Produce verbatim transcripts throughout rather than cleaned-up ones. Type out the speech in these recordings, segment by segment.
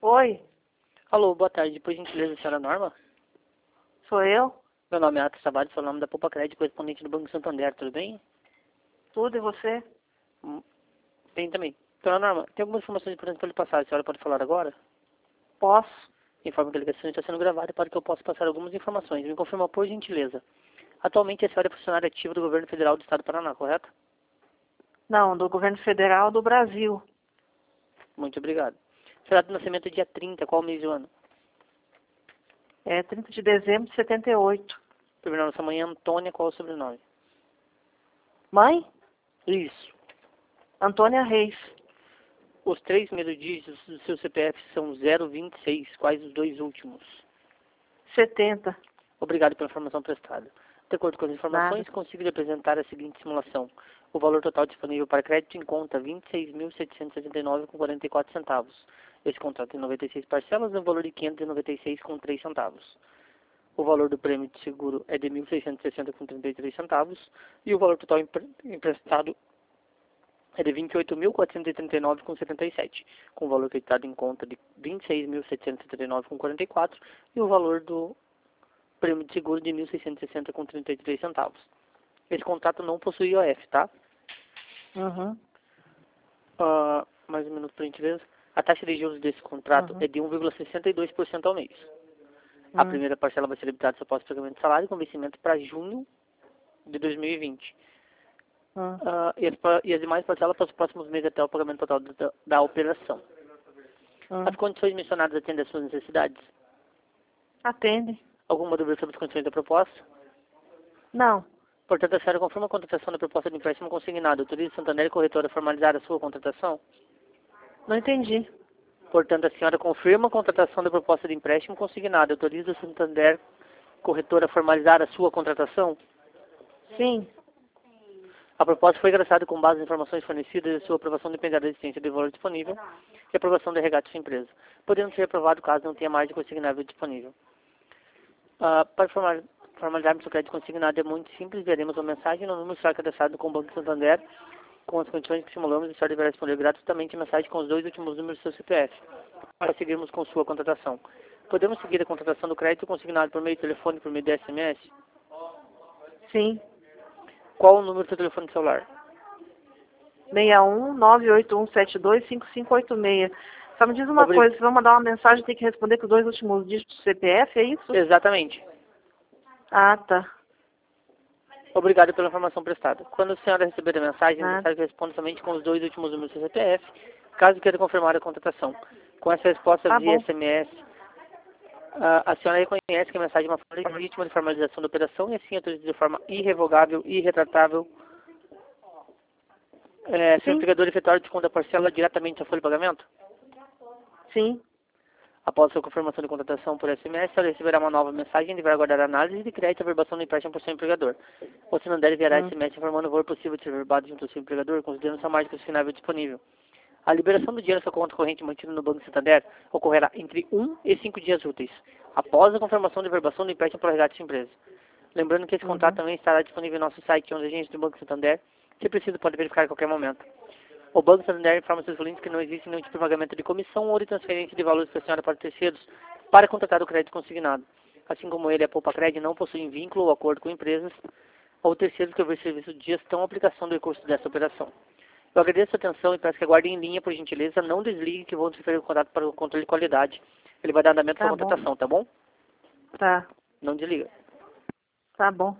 Oi, Alô, boa tarde. Por gentileza, senhora Norma? sou eu? Meu nome é Atos Tavares, sou o nome da Poupa Crédito, correspondente do Banco Santander, tudo bem? Tudo e você? Hum, Bem também. Senhora Norma, tem algumas informações importantes para lhe passar. A senhora pode falar agora? Posso? Informo que a ligação está sendo gravada para que eu possa passar algumas informações. Me confirma, por gentileza. Atualmente, a senhora é funcionária ativa do Governo Federal do Estado do Paraná, correto? Não, do governo federal do Brasil. Muito obrigado. Sua data de nascimento é dia trinta, qual mês do ano? É trinta de dezembro de setenta e oito. Primeiro nome da sua mãe é Antônia, qual é o sobrenome? Mãe? Isso. Antônia Reis. Os três primeiros dígitos do seu C P F são zero vinte e seis. Quais os dois últimos? setenta. Obrigado pela informação prestada. De acordo com as informações, Nada. consigo lhe apresentar a seguinte simulação. O valor total disponível para crédito em conta vinte e seis mil setecentos e setenta e nove reais com quarenta e quatro centavos. Esse contrato tem noventa e seis parcelas, no valor de quinhentos e noventa e seis reais com três centavos. O valor do prêmio de seguro é de mil seiscentos e sessenta reais com trinta e três centavos. E o valor total empre- emprestado é de vinte e oito mil quatrocentos e trinta e nove reais com setenta e sete, com o valor creditado em conta de vinte e seis mil setecentos e setenta e nove reais com quarenta e quatro e o valor do prêmio de seguro de mil seiscentos e sessenta com trinta e três centavos. Esse contrato não possui I O F, tá? Uhum. Ah, mais um minuto, por gentileza. A taxa de juros desse contrato Uhum. é de um vírgula sessenta e dois por cento ao mês. A Uhum. primeira parcela vai ser debitada após o pagamento de salário, com vencimento para junho de dois mil e vinte. Uhum. Ah, e, as, pa- e as demais parcelas para os próximos meses até o pagamento total da, da operação. As Uhum. condições mencionadas atendem às suas necessidades? Atende? Alguma dúvida sobre as condições da proposta? Não. Portanto, a senhora confirma a contratação da proposta de empréstimo consignado. Autoriza Santander e Corretora a formalizar a sua contratação? Não entendi. Portanto, a senhora confirma a contratação da proposta de empréstimo consignado. Autoriza Santander Corretora a formalizar a sua contratação? Sim. A proposta foi engraçada com base nas informações fornecidas e sua aprovação depende da existência de valor disponível e aprovação da regata de sua empresa, podendo ser aprovado caso não tenha margem consignável disponível. Ah, para formar, formalizarmos o crédito consignado é muito simples, veremos uma mensagem no número que será cadastrado com o Banco Santander, com as condições que simulamos e a senhora deverá responder gratuitamente a mensagem com os dois últimos números do seu C P F, para seguirmos com sua contratação. Podemos seguir a contratação do crédito consignado por meio de telefone e por meio de S M S? Sim. Qual o número do seu telefone celular? seis um nove oito um sete dois cinco cinco oito seis. Só me diz uma Obri- coisa, se vão mandar uma mensagem, tem que responder com os dois últimos dígitos do C P F, é isso? Exatamente. Ah, tá. Obrigado pela informação prestada. Quando a senhora receber a mensagem, é Nada. necessário que responda somente com os dois últimos números do seu C P F, caso queira confirmar a contratação. Com essa resposta Tá via bom. S M S, a, a senhora reconhece que a mensagem é uma forma legítima de formalização da operação e assim autoriza de forma irrevogável e irretratável é, seu Sim. empregador efetuar o desconto da parcela diretamente à folha de pagamento? Sim. Após sua confirmação de contratação por S M S, a senhora receberá uma nova mensagem e deverá aguardar a análise de crédito e a verbação do empréstimo por seu empregador. Você não deve enviar Hum. S M S informando o valor possível de ser verbado junto ao seu empregador, considerando sua margem consignável disponível. A liberação do dinheiro à sua conta corrente mantida no Banco Santander ocorrerá entre um e cinco dias úteis, após a confirmação de verbação do empréstimo por resgate de empresa. Lembrando que esse Uhum. contrato também estará disponível em nosso site, onde a agente do Banco Santander, se preciso, pode verificar a qualquer momento. O Banco Santander informa seus clientes que não existe nenhum tipo de pagamento de comissão ou de transferência de valores pressionados para terceiros para contratar o crédito consignado. Assim como ele, a Poupa Crédito não possui vínculo ou acordo com empresas ou terceiros que oferecem serviço de gestão ou aplicação do recurso dessa operação. Eu agradeço a atenção e peço que aguardem em linha, por gentileza. Não desligue que vou transferir o contato para o controle de qualidade. Ele vai dar andamento para Tá a bom. contratação, tá bom? Tá. Não desliga. Tá bom.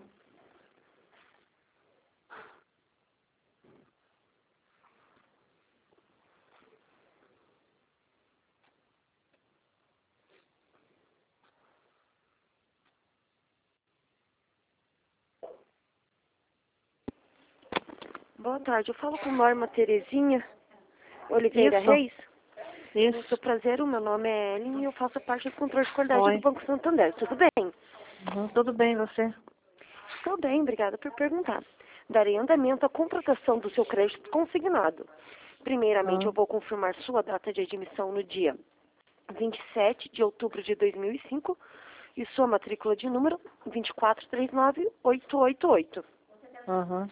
Boa tarde, eu falo com Norma Terezinha Oliveira Isso. Reis. Isso. Muito prazer, o meu nome é Ellen e eu faço parte do controle de qualidade Oi. do Banco Santander. Tudo bem? Uhum. Tudo bem, você? Tudo bem, obrigada por perguntar. Darei andamento à contratação do seu crédito consignado. Primeiramente, Uhum. eu vou confirmar sua data de admissão no dia vinte e sete de outubro de dois mil e cinco e sua matrícula de número dois quatro três nove oito oito oito. Uhum.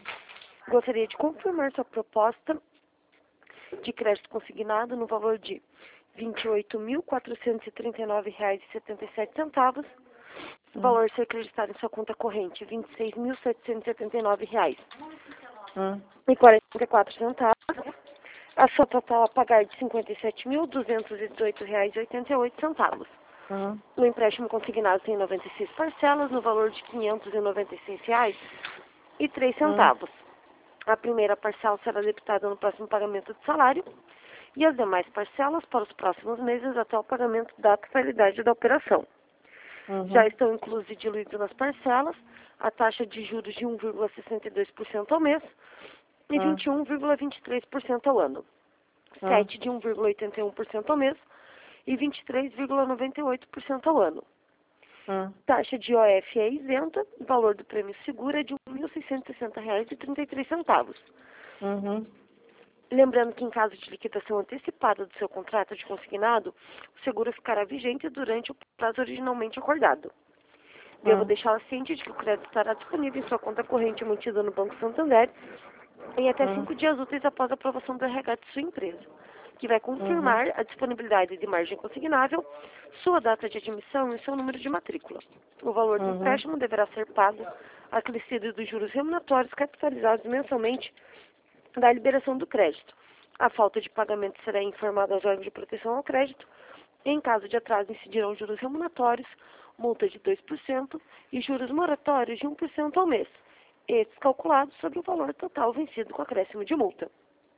Gostaria de confirmar sua proposta de crédito consignado no valor de vinte e oito mil, quatrocentos e trinta e nove reais e setenta e sete centavos. O Hum. valor a ser acreditado em sua conta corrente, vinte e seis mil, setecentos e setenta e nove reais Hum. e quarenta e quatro centavos. A sua total a pagar de cinquenta e sete mil, duzentos e dezoito reais e oitenta e oito centavos. Hum. O empréstimo consignado tem noventa e seis parcelas no valor de quinhentos e noventa e seis reais e três centavos. A primeira parcela será debitada no próximo pagamento de salário e as demais parcelas para os próximos meses até o pagamento da totalidade da operação. Uhum. Já estão inclusos e diluídos nas parcelas a taxa de juros de um vírgula sessenta e dois por cento ao mês e Hum. vinte e um vírgula vinte e três por cento ao ano. Hum. sete de um vírgula oitenta e um por cento ao mês e vinte e três vírgula noventa e oito por cento ao ano. Hum. Taxa de O F é isenta, o valor do prêmio seguro é de mil seiscentos e sessenta reais e trinta e três centavos. Uhum. Lembrando que em caso de liquidação antecipada do seu contrato de consignado, o seguro ficará vigente durante o prazo originalmente acordado. Devo Hum. deixá-la ciente de que o crédito estará disponível em sua conta corrente mantida no Banco Santander em até Hum. cinco dias úteis após a aprovação do R H de sua empresa, que vai confirmar a disponibilidade de margem consignável, sua data de admissão e seu número de matrícula. O valor do Uhum. empréstimo deverá ser pago acrescido dos juros remuneratórios capitalizados mensalmente da liberação do crédito. A falta de pagamento será informada aos órgãos de proteção ao crédito. Em caso de atraso, incidirão juros remuneratórios, multa de dois por cento e juros moratórios de um por cento ao mês, estes calculados sobre o valor total vencido com acréscimo de multa.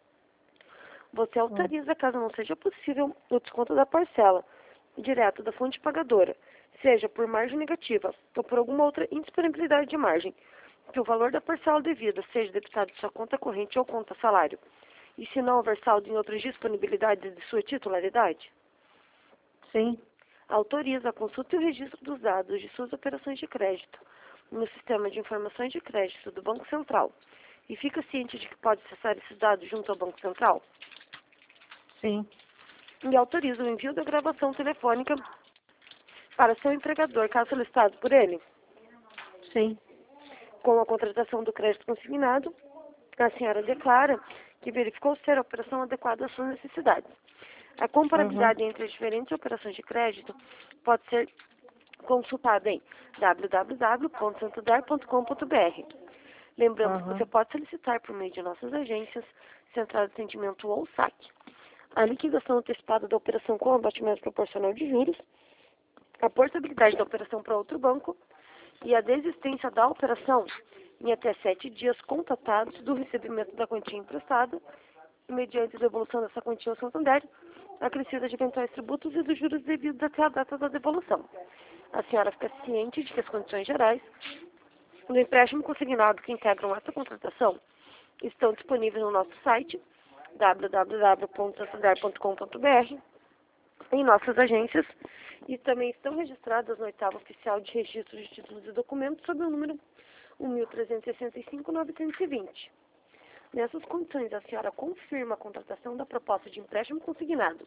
Você autoriza, caso não seja possível, o desconto da parcela, direto da fonte pagadora, seja por margem negativa ou por alguma outra indisponibilidade de margem, que o valor da parcela devida seja debitado de sua conta corrente ou conta salário, e se não houver saldo em outras disponibilidades de sua titularidade. Sim. Autoriza a consulta e o registro dos dados de suas operações de crédito no Sistema de Informações de Crédito do Banco Central e fica ciente de que pode acessar esses dados junto ao Banco Central. Sim. E autoriza o envio da gravação telefônica para seu empregador, caso solicitado por ele. Sim. Com a contratação do crédito consignado, a senhora declara que verificou ser a operação adequada às suas necessidades. A comparabilidade entre as diferentes operações de crédito pode ser consultada em w w w ponto santander ponto com ponto b r. Lembrando Uhum. que você pode solicitar por meio de nossas agências, Central de Atendimento ou S A C, a liquidação antecipada da operação com abatimento proporcional de juros, a portabilidade da operação para outro banco e a desistência da operação em até sete dias contatados do recebimento da quantia emprestada, mediante devolução dessa quantia ao Santander, acrescida de eventuais tributos e dos juros devidos até a data da devolução. A senhora fica ciente de que as condições gerais do empréstimo consignado que integram essa contratação estão disponíveis no nosso site, w w w ponto santander ponto com ponto b r, em nossas agências, e também estão registradas no oitavo oficial de registro de títulos e documentos sob o número um mil trezentos e sessenta e cinco, novecentos e vinte. Nessas condições, a senhora confirma a contratação da proposta de empréstimo consignado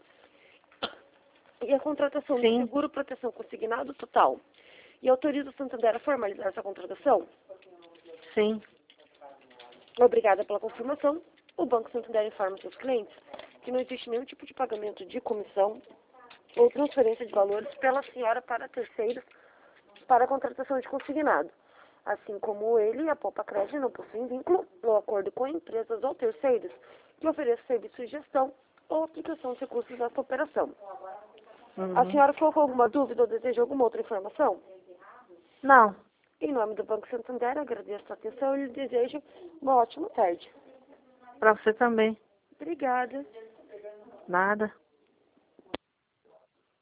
e a contratação Sim. do seguro proteção consignado total e autoriza o Santander a formalizar essa contratação? Sim. Obrigada pela confirmação. O Banco Santander informa seus clientes que não existe nenhum tipo de pagamento de comissão ou transferência de valores pela senhora para terceiros para a contratação de consignado. Assim como ele e a Poupa Crédito não possuem vínculo ou acordo com empresas ou terceiros que ofereçam serviços de gestão ou aplicação de recursos dessa operação. Uhum. A senhora ficou com alguma dúvida ou deseja alguma outra informação? Não. Em nome do Banco Santander, agradeço a atenção e lhe desejo uma ótima tarde. Pra você também. Obrigada. Nada.